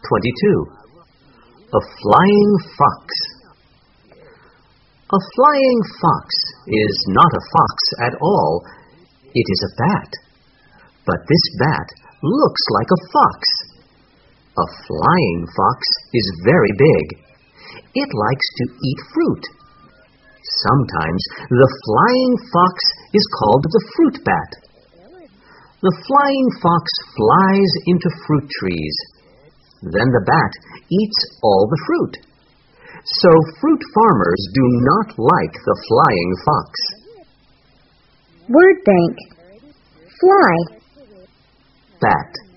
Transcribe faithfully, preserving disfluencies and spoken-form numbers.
twenty-two. A flying fox. A flying fox is not a fox at all. It is a bat. But this bat looks like a fox. A flying fox is very big. It likes to eat fruit. Sometimes the flying fox is called the fruit bat. The flying fox flies into fruit trees. Then the bat eats all the fruit. So fruit farmers do not like the flying fox. Word bank. Fly. Bat.